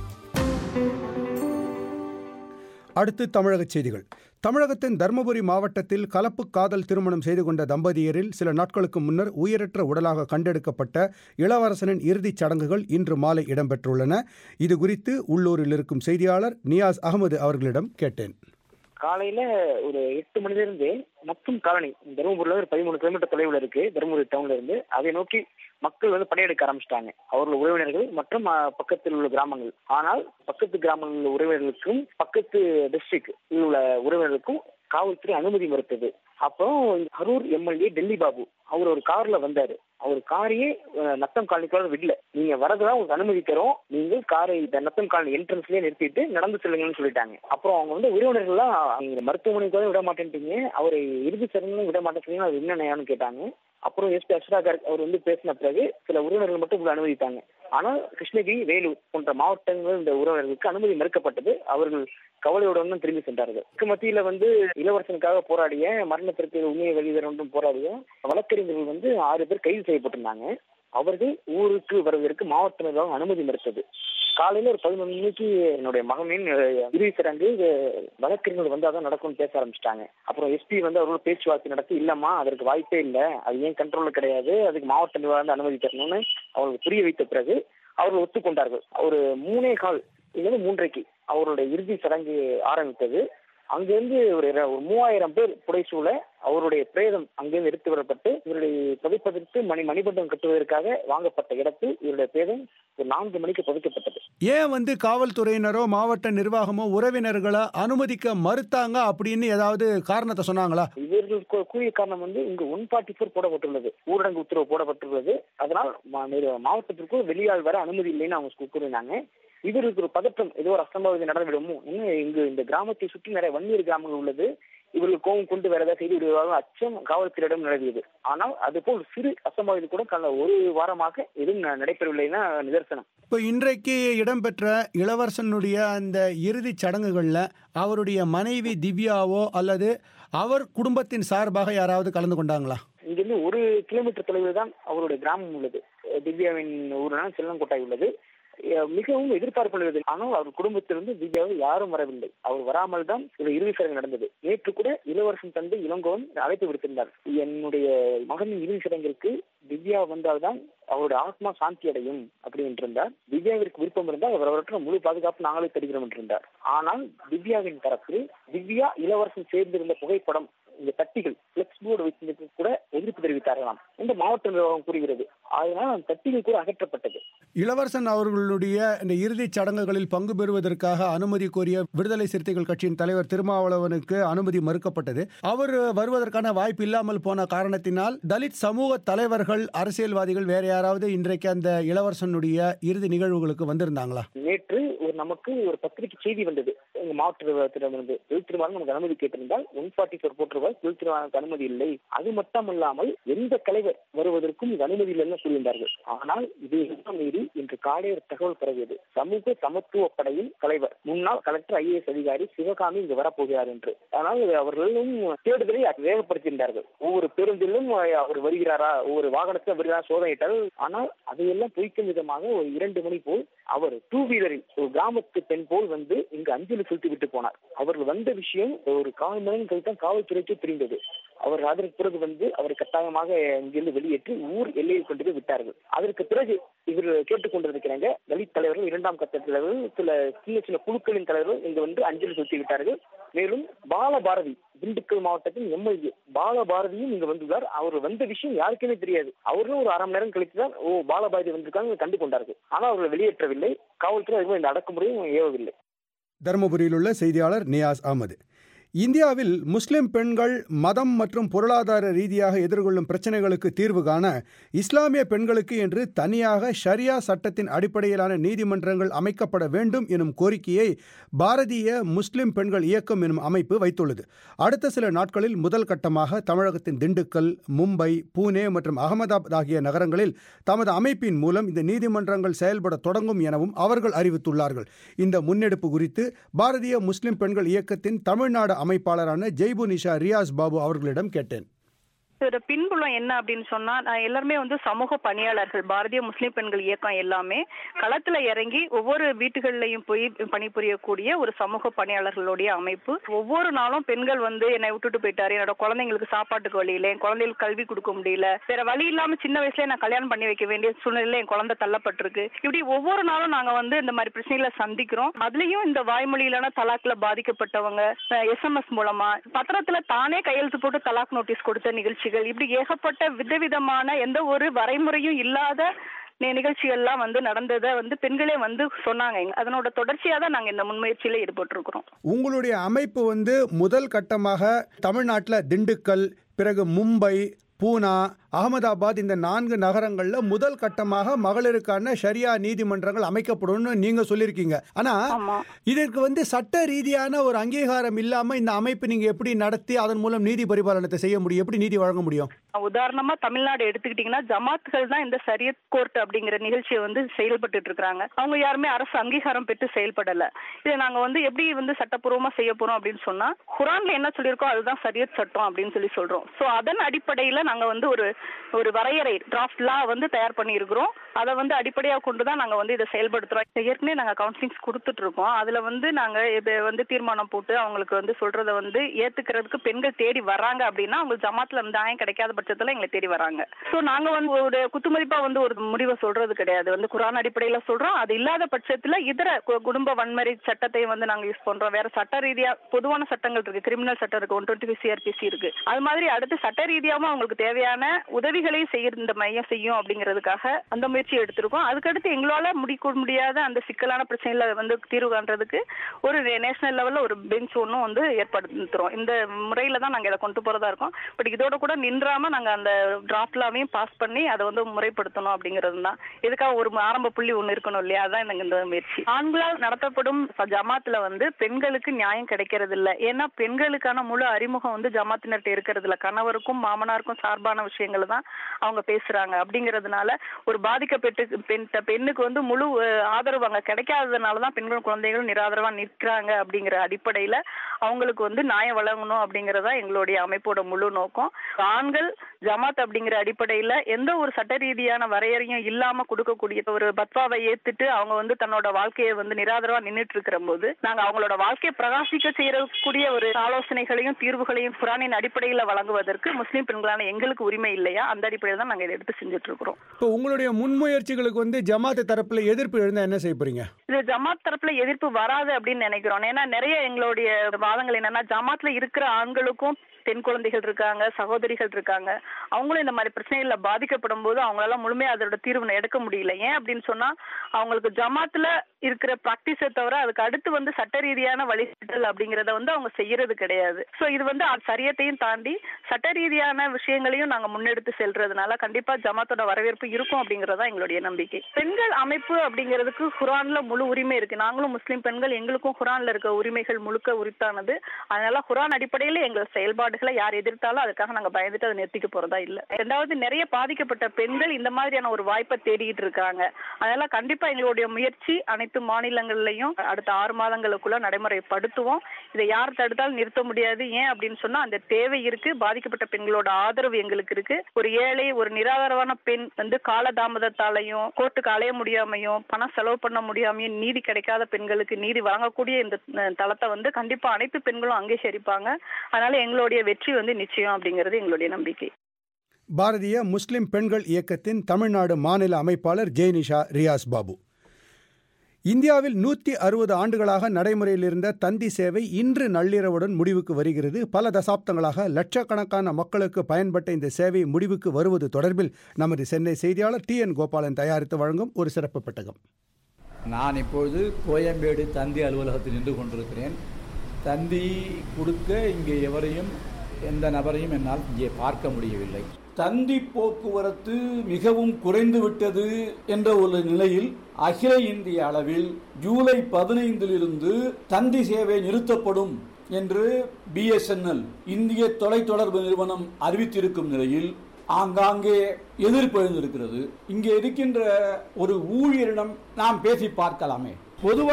அடுத்து தமிழக செய்திகள். தமிழகத்தின் தருமபுரி மாவட்டத்தில் கலப்பு காதல் திருமணம் செய்து கொண்ட தம்பதியரில் சில நாட்களுக்கு முன்னர் உயிரற்ற உடலாக கண்டெடுக்கப்பட்ட இளவரசனின் இறுதிச் சடங்குகள் இன்று மாலை இடம்பெற்றுள்ளன. இது குறித்து உள்ளூரில் இருக்கும் செய்தியாளர் நியாஸ் அகமது அவர்களிடம் கேட்டேன். காலையில ஒரு 8 மணிலிருந்து நத்தும் காலனி தருமபுரியில ஒரு 13 கிலோமீட்டர் தொலைவில் இருக்கு. தருமபுரி டவுன்ல இருந்து அதை நோக்கி மக்கள் படையெடுக்க ஆரம்பிச்சிட்டாங்க. அவர்கள் உறவினர்கள் மற்றும் பக்கத்தில் உள்ள கிராமங்கள். ஆனால் பக்கத்து கிராமங்களில் உள்ள உறவினர்களுக்கும் பக்கத்து டிஸ்ட்ரிக்ட் உள்ள உறவினர்களுக்கும் காவல்துறை அனுமதி மறுத்தது. அப்புறம் கரூர் எம்எல்ஏ டெல்லி பாபு அவர் ஒரு கார்ல வந்தாரு. அவர் காரையே நத்தம் காலனிக்குள்ள விடல. நீங்க வரதுதான் உங்களுக்கு அனுமதி தரும், நீங்கள் காரை நத்தம் காலனி என்ட்ரன்ஸ்லயே நிறுத்திட்டு நடந்து செல்லுங்கன்னு சொல்லிட்டாங்க. அப்புறம் அவங்க உறவினர்கள்லாம் நீங்க மருத்துவமனைக்கு விட மாட்டேன்ட்டீங்க, அவரை இறுதி சடங்கு விட மாட்டேன், அது என்ன கேட்டாங்க. அப்புறம் எஸ்பி அஷ்ரா கார்க் அவர் வந்து பேசின பிறகு சில உறவினர்கள் மட்டும் உள்ள அனுமதித்தாங்க. ஆனால் கிருஷ்ணகிரி, வேலூர் போன்ற மாவட்டங்கள் இந்த உறவினர்களுக்கு அனுமதி மறுக்கப்பட்டது. அவர்கள் கவலையுடன் திரும்பி சென்றார்கள். மத்தியில வந்து இளவரசனுக்காக போராடிய, மரணத்திற்கு உண்மையை வெளிவரும் போராடிய வழக்கறிஞர்கள் வந்து 6 பேர் கைது செய்யப்பட்டிருந்தாங்க. அவர்கள் ஊருக்கு வருவதற்கு மாவட்ட நிர்வாகம் அனுமதி மறுத்தது. காலையில ஒரு 11 மணிக்கு என்னுடைய மகனின் இறுதி சடங்கு வழக்கறிஞர்கள் வந்து அதான் நடக்கும்னு பேச ஆரம்பிச்சிட்டாங்க. அப்புறம் எஸ்பி வந்து அவரோட பேச்சுவார்த்தை நடத்தி, இல்லம்மா அதற்கு வாய்ப்பே இல்லை, அது ஏன் கண்ட்ரோல்ல கிடையாது, அதுக்கு மாவட்ட நிர்வாகம் அனுமதி தரணும்னு அவங்களுக்கு புரிய வைத்த பிறகு அவர்கள் ஒத்துக்கொண்டார்கள். ஒரு 3:15 இல்லது 3:30 அவருடைய இறுதி சடங்கு ஆரம்பித்தது. அங்கிருந்து ஒரு 3000 பேர் புடைசூழ அவருடைய பிரேதம் அங்கிருந்து எடுத்து வரப்பட்டு இவருடைய புதைப்பதற்கு மணிபந்தம் கட்டுவதற்காக வாங்கப்பட்ட இடத்தில் இவருடைய பிரேதம் ஒரு 4 மணிக்கு புதைக்கப்பட்டது. ஏன் வந்து காவல்துறையினரோ மாவட்ட நிர்வாகமோ உறவினர்களை அனுமதிக்க மறுத்தாங்க அப்படின்னு ஏதாவது காரணத்தை சொன்னாங்களா? இவர்கள் கூறிய காரணம் வந்து இங்கு 144 போடப்பட்டுள்ளது, ஊரடங்கு உத்தரவு போடப்பட்டுள்ளது. அதனால் மாவட்டத்திற்கு வெளியால் வர அனுமதி இல்லைன்னு அவங்க கூறினாங்க. இவருக்கு ஒரு பதற்றம், ஏதோ ஒரு அசம்பாவிதம் நடந்துவிடுமோ, இங்கு இந்த கிராமத்தை சுற்றி நிறைய வன்னியர் கிராமங்கள் உள்ளது, இவர்கள் கோபம் கொண்டு வேற ஏதாவது செய்து விடுவதாக அச்சம் காவல்துறையிடம் நிலவியது. ஆனால் அதுபோல் சிறு அசம்பாவிதம் கூட கடந்த ஒரு வாரமாக எதுவும் நடைபெறவில்லைன்னா நிதர்சனம். இப்போ இன்றைக்கு இடம்பெற்ற இளவரசனுடைய அந்த இறுதி சடங்குகள்ல அவருடைய மனைவி திவ்யாவோ அல்லது அவர் குடும்பத்தின் சார்பாக யாராவது கலந்து கொண்டாங்களா? இங்கிருந்து 1 கிலோமீட்டர் தொலைவில் தான் அவருடைய கிராமம் உள்ளது. திவ்யாவின் ஊரான செல்லங்கோட்டாய் உள்ளது. மிகவும் எதிர்பார்ப்பு உள்ளது. ஆனால் அவர் குடும்பத்திலிருந்து திவ்யாவை யாரும் வரவில்லை. அவர் வராமல் தான் இறுதி சடங்கு நடந்தது. நேற்று கூட இளவரசன் தந்தை இளங்கோவன் அழைப்பு விடுத்திருந்தார். என்னுடைய மகனின் இறுதி சடங்கிற்கு திவ்யா வந்தால்தான் அவருடைய ஆத்மா சாந்தி அடையும் அப்படின்னு இருந்தார். திவ்யாவிற்கு விருப்பம் இருந்தால் அவரவற்றை முழு பாதுகாப்பு நாங்களே தருகிறோம் என்றிருந்தார். ஆனால் திவ்யாவின் தரப்பில் திவ்யா இளவரசன் சேர்ந்திருந்த புகைப்படம், இந்த தட்டிகள் பிளெக்ஸ் போர்டு வைத்ததற்கு கூட எதிர்ப்பு தெரிவித்தார்களாம் என்று மாவட்ட நிர்வாகம் கூறுகிறது. அதனால் தட்டிகள் கூட அகற்றப்பட்டது. இளவரசன் அவர்களுடைய இந்த இறுதி சடங்குகளில் பங்கு பெறுவதற்காக அனுமதி கோரிய விடுதலை சிறுத்தைகள் கட்சியின் தலைவர் திருமாவளவனுக்கு அனுமதி மறுக்கப்பட்டது. அவர் வருவதற்கான வாய்ப்பு இல்லாமல் போன காரணத்தினால் தலித் சமூக தலைவர்கள், அரசியல்வாதிகள் வேற யாராவது இன்றைக்கு அந்த இளவரசனுடைய இறுதி நிகழ்வுகளுக்கு வந்திருந்தாங்களா? நேற்று நமக்கு ஒரு பத்திரிகை செய்தி வந்தது. எங்க மாவட்ட நிர்வாகத்திடமிருந்து திருமாவளவன் நமக்கு அனுமதி கேட்டிருந்தால் 144 போட்டுருவார், திருமாவளவனுக்கு அனுமதி இல்லை. அது மட்டுமல்லாமல் எந்த தலைவர் வருவதற்கும் இது அனுமதி இல்லைன்னு சொல்லியிருந்தார்கள். ஆனால் இதை மீறி இன்று காலை தகவல் பரவியது. சமூக சமத்துவ படையின் தலைவர் முன்னாள் கலெக்டர் IAS அதிகாரி சிவகாமி இங்கு வரப்போகிறார் என்று. ஆனால் அவர்களும் தேடுதலை வேகப்படுத்தியிருந்தார்கள். ஒவ்வொரு பேருந்திலும் அவர் வருகிறாரா, ஒவ்வொரு வாகனத்தில் வருகிறாரா சோதனையிட்டால். ஆனால் அதையெல்லாம் பொய்க்கும் விதமாக ஒரு 2 மணி போல் அவர் 2 வீலரில் ஒரு கிராமத்து பெண் போல் வந்து இங்கு அஞ்சலி செலுத்தி விட்டு போனார். அவர்கள் வந்த விஷயம் ஒரு 1/4 மணி நேரம் கழித்தான் காவல்துறைக்கு தெரிந்தது. அவர் அதற்கு பிறகு வந்து அவரை கட்டாயமாக இங்கிருந்து வெளியேற்றி ஊர் எல்லையை கொண்டு போய் விட்டார்கள். அதற்கு பிறகு இவர் கேட்டுக்கொண்டிருக்கிறாங்க தலித் தலைவர்கள், 2ஆம் கட்ட தலைவர்கள், சில சின்ன குழுக்களின் தலைவர்கள் இங்கு வந்து அஞ்சலி செலுத்தி விட்டார்கள். மேலும் பாலபாரதி, திண்டுக்கல் மாவட்டத்தின் MLA பாலபாரதியும் இங்கு வந்துள்ளார். அவர் வந்த விஷயம் யாருக்குமே தெரியாது. அவர்களும் ஒரு 1/2 மணி நேரம் கழித்துதான் பாலபாரதி வந்திருக்காங்க கண்டு கொண்டார்கள். ஆனால் அவர்கள் வெளியேற்றவில்லை. காவல்துறை இந்த அடக்குமுறையும் ஏவவில்லை. தருமபுரியில் உள்ள செய்தியாளர் நியாஸ் அகமது. இந்தியாவில் முஸ்லிம் பெண்கள் மதம் மற்றும் பொருளாதார ரீதியாக எதிர்கொள்ளும் பிரச்சனைகளுக்கு தீர்வு காண இஸ்லாமிய பெண்களுக்கு என்று தனியாக ஷரியா சட்டத்தின் அடிப்படையிலான நீதிமன்றங்கள் அமைக்கப்பட வேண்டும் எனும் கோரிக்கையை பாரதிய முஸ்லிம் பெண்கள் இயக்கம் எனும் அமைப்பு வைத்துள்ளது. அடுத்த சில நாட்களில் முதல் கட்டமாக தமிழகத்தின் திண்டுக்கல், மும்பை, பூனே மற்றும் அகமதாபாத் ஆகிய நகரங்களில் தமது அமைப்பின் மூலம் இந்த நீதிமன்றங்கள் செயல்பட தொடங்கும் எனவும் அவர்கள் அறிவித்துள்ளார்கள். இந்த முன்னெடுப்பு குறித்து பாரதிய முஸ்லிம் பெண்கள் இயக்கத்தின் தமிழ்நாடு அமைப்பாளரான ஜெய்புனிஷா ரியாஸ் பாபு அவர்களிடம் கேட்டேன். இதோட பின்புலம் என்ன அப்படின்னு சொன்னா, எல்லாருமே வந்து சமூக பணியாளர்கள். பாரதிய முஸ்லிம் பெண்கள் இயக்கம் எல்லாமே களத்துல இறங்கி ஒவ்வொரு வீட்டுகள்லையும் போய் பணிபுரியக்கூடிய ஒரு சமூக பணியாளர்களுடைய அமைப்பு. ஒவ்வொரு நாளும் பெண்கள் வந்து என்னை விட்டுட்டு போயிட்டாரு, என்னோட குழந்தைங்களுக்கு சாப்பாட்டுக்கு வழி இல்லை, என் குழந்தைகளுக்கு கல்வி கொடுக்க முடியல, வேற வழி இல்லாம சின்ன வயசுல நான் கல்யாணம் பண்ணி வைக்க வேண்டிய சூழ்நிலையில என் குழந்தை தள்ளப்பட்டிருக்கு. இப்படி ஒவ்வொரு நாளும் நாங்க வந்து இந்த மாதிரி பிரச்சனைகளை சந்திக்கிறோம். அதுலயும் இந்த வாய்மொழியிலான தலாக்ல பாதிக்கப்பட்டவங்க SMS மூலமா, பத்திரத்துல தானே கையெழுத்து போட்டு தலாக் நோட்டீஸ் கொடுத்த நிகழ்ச்சி, இப்படி ஏகப்பட்ட விதவிதமான எந்த ஒரு வரைமுறையும் இல்லாத நிகழ்ச்சிகள்லாம் வந்து நடந்ததை வந்து பெண்களே வந்து சொன்னாங்க. அதனோட தொடர்ச்சியா தான் நாங்க இந்த முன்முயற்சியில ஈடுபட்டிருக்கிறோம். உங்களுடைய அமைப்பு வந்து முதல் கட்டமாக தமிழ்நாட்டில் திண்டுக்கல், பிறகு மும்பை, பூனா, அகமதாபாத் இந்த 4 நகரங்கள்ல முதல் கட்டமாக மகளிருக்கான ஷரியா நீதிமன்றங்கள் அமைக்கப்படும்னு நீங்க சொல்லியிருக்கீங்க. ஆனா இதற்கு சட்ட ரீதியான ஒரு அங்கீகாரம் இல்லாம இந்த அமைப்பு நீங்க எப்படி நடத்தி அதன் மூலம் நீதி பரிபாலனத்தை செய்ய முடியும், எப்படி நீதி வழங்க முடியும்? உதாரணமா தமிழ்நாடு எடுத்துக்கிட்டீங்கன்னா ஜமாத்துகள் தான் இந்த ஷரியத் கோர்ட் அப்படிங்கிற நிகழ்ச்சியை செயல்பட்டு இருக்காங்க. அவங்க யாருமே அரசு அங்கீகாரம் பெற்று செயல்படல. இதை நாங்க எப்படி சட்டப்பூர்வமா செய்ய போறோம் அப்படின்னு சொன்னா, குரான்ல என்ன சொல்லியிருக்கோம் அதுதான் ஷரியத் சட்டம் அப்படின்னு சொல்றோம். சோ அதன் அடிப்படையில நாங்க ஒரு வரையறை டிராஃப்ட் லா தயார் பண்ணி இருக்கிறோம். அதை அடிப்படையாக கொண்டுதான் நாங்க இதை செயல்படுத்துறோம். ஏற்கனவே நாங்க கவுன்சிலிங்ஸ் கொடுத்துட்டு இருக்கோம். அதுல நாங்க இதை தீர்மானம் போட்டு அவங்களுக்கு சொல்றதை ஏத்துக்கிறதுக்கு பெண்கள் தேடி வர்றாங்க அப்படின்னா அவங்களுக்கு ஜமாத்துல நியாயம் கிடைக்காத பட்சத்துல எங்களை தேடி வராங்க. சோ நாங்க ஒரு குத்துமதிப்பா ஒரு முடிவை சொல்றது கிடையாது. குரான் அடிப்படையில சொல்றோம். அது இல்லாத பட்சத்துல இதர குடும்ப வன்முறை சட்டத்தை நாங்க யூஸ் பண்றோம். வேற சட்ட ரீதியா பொதுவான சட்டங்கள் இருக்கு, கிரிமினல் சட்டம் இருக்கு, 125 CRPC இருக்கு. அது மாதிரி அடுத்து சட்ட ரீதியாவும் அவங்களுக்கு தேவையான உதவிகளையும் செய்ய இந்த மையம் செய்யும் அப்படிங்கிறதுக்காக அந்த முயற்சி எடுத்திருக்கோம். அதுக்கடுத்து எங்களால முடியாத அந்த சிக்கலான பிரச்சனைகளை தீர்வு காண்றதுக்கு ஒரு நேஷனல் லெவல்ல ஒரு பெஞ்ச் ஒன்னும் ஏற்படுத்துறோம். இந்த முறையில தான் நாங்க இதை கொண்டு போறதா இருக்கோம். பட் இதோட கூட நின்றாம நாங்க அந்த டிராஃப்ட்லாவையும் பாஸ் பண்ணி அதை முறைப்படுத்தணும் அப்படிங்கிறது தான். இதுக்காக ஒரு ஆரம்ப புள்ளி ஒண்ணு இருக்கணும் இல்லையா, அதான் எனக்கு இந்த முயற்சி. ஆண்களால் நடத்தப்படும் ஜமாத்துல பெண்களுக்கு நியாயம் கிடைக்கிறது இல்ல. ஏன்னா பெண்களுக்கான முழு அறிமுகம் ஜமாத்தினர்கிட்ட இருக்கிறது இல்ல. கணவருக்கும் மாமனாருக்கும் சார்பான விஷயங்கள் தான் அவங்க பேசுறாங்க. அப்படிங்கறதுனால ஒரு பாதிக்கப்பட்ட பெண்ணுக்கு முழு ஆதரவு அங்க கிடைக்காததுனாலதான் பெண்களும் குழந்தைகளும் நிராதரவா நிற்கிறாங்க. அப்படிங்கிற அடிப்படையில அவங்களுக்கு நியாயம் வழங்கணும் அப்படிங்கறதா எங்களுடைய அமைப்போட முழு நோக்கம். ஆண்கள் ஜமாத் அப்படிங்கிற அடிப்படையில எந்த ஒரு சட்ட ரீதியான வரையறையும் இல்லாம கொடுக்கக்கூடிய ஒரு பத்வாவை ஏத்துட்டு அவங்க தன்னோட வாழ்க்கையை நிராதரவா நின்றுட்டு இருக்கிற போது நாங்க அவங்களோட வாழ்க்கையை பிரகாசிக்க செய்யக்கூடிய ஒரு ஆலோசனைகளையும் தீர்வுகளையும் குரானின் அடிப்படையில வழங்குவதற்கு முஸ்லீம் பெண்களான எங்களுக்கு உரிமை இல்லையா? அந்த அடிப்படையில் தான் நாங்க இதை எடுத்து செஞ்சுட்டு இருக்கிறோம். இப்போ உங்களுடைய முன்முயற்சிகளுக்கு ஜமாத் தரப்புல எதிர்ப்பு எழுந்தா என்ன செய்ய போறீங்க? இது ஜமாத் தரப்புல எதிர்ப்பு வராது அப்படின்னு நினைக்கிறோம். ஏன்னா நிறைய எங்களுடைய வாதங்கள் என்னன்னா, ஜமாத்ல இருக்கிற ஆண்களுக்கும் பெண் குழந்தைகள் இருக்காங்க, சகோதரிகள் இருக்காங்க. அவங்களும் இந்த மாதிரி பிரச்சனைகள்ல பாதிக்கப்படும் போது அவங்களால முழுமையா அதோட தீர்வு எடுக்க முடியல. ஏன் அப்படின்னு சொன்னா, அவங்களுக்கு ஜமாத்துல இருக்கிற பிராக்டிஸை தவிர அதுக்கு அடுத்து சட்ட ரீதியான வழிகாட்டல் அப்படிங்கறத அவங்க செய்யறது கிடையாது. சோ இது சரியத்தையும் தாண்டி சட்ட ரீதியான விஷயங்களையும் நாங்க முன்னெடுத்து செல்றதுனால கண்டிப்பா ஜமாத்தோட வரவேற்பு இருக்கும் அப்படிங்கறதா எங்களுடைய நம்பிக்கை. பெண்கள் அமைப்பு அப்படிங்கிறதுக்கு குரான்ல முழு உரிமை இருக்கு. நாங்களும் முஸ்லீம் பெண்கள், எங்களுக்கும் குரான்ல இருக்க உரிமைகள் முழுக்க உரித்தானது. அதனால குரான் அடிப்படையில எங்கள் செயல்பாடுகளை யார் எதிர்த்தாலும் அதுக்காக நாங்க பயந்துட்டு அதை நிறுத்திக்க போறதா இல்ல. ரெண்டாவது, நிறைய பாதிக்கப்பட்ட பெண்கள் இந்த மாதிரியான ஒரு வாய்ப்பை தேடிட்டு இருக்காங்க. அதனால கண்டிப்பா எங்களுடைய முயற்சி அனைத்து மாநிலங்கள்லயும் அடுத்த 6 மாதங்களுக்குள்ள நடைமுறைப்படுத்துவோம். இதை யார் தடுத்தாலும் நிறுத்த முடியாது. ஏன் அப்படின்னு சொன்னா, அந்த தேவை இருக்கு. பாதிக்கப்பட்ட பெண்களோட ஆதரவு எங்களுக்கு இருக்கு. ஒரு ஏழை, ஒரு நிராதரவான பெண் காலதாமதத்தாலையும் கோர்ட்டுக்கு அலைய முடியாமையும் பணம் செலவு பண்ண முடியாமையும் நீதி கிடைக்காத பெண்களுக்கு நீதி வழங்கக்கூடிய இந்த தளத்தை கண்டிப்பா அனைத்து பெண்களும் அங்கீகரிப்பாங்க. அதனால எங்களுடைய வெற்றி நிச்சயம் அப்படிங்கிறது எங்களுடைய நம்பிக்கை. பாரதிய முஸ்லிம் பெண்கள் இயக்கத்தின் தமிழ்நாடு மாநில அமைப்பாளர் ஜெய்னிஷா ரியாஸ் பாபு. இந்தியாவில் 160 ஆண்டுகளாக நடைமுறையில் இருந்த தந்தி சேவை இன்று நள்ளிரவுடன் முடிவுக்கு வருகிறது. பல தசாப்தங்களாக லட்சக்கணக்கான மக்களுக்கு பயன்பட்ட இந்த சேவை முடிவுக்கு வருவது தொடர்பில் நமது சென்னை செய்தியாளர் TN கோபாலன் தயாரித்து வழங்கும் ஒரு சிறப்பு பெட்டகம். நான் இப்பொழுது கோயம்பேடு தந்தி அலுவலகத்தில் நின்று கொண்டிருக்கிறேன். தந்தி கொடுக்க இங்கே எந்த நபரையும் என்னால் இங்கே பார்க்க முடியவில்லை. தந்தி போக்குவரத்து மிகவும் குறைந்து விட்டது என்ற ஒரு நிலையில் அகில இந்திய அளவில் ஜூலை 15 தந்தி சேவை நிறுத்தப்படும் என்று BSNL இந்திய தொலைத்தொடர்பு நிறுவனம் அறிவித்திருக்கும் நிலையில் ஆங்காங்கே எதிர்ப்பு எழுந்திருக்கிறது. இங்கே இருக்கின்ற ஒரு ஊழியரிடம் நாம் பேசி பார்க்கலாமே. பொதுவா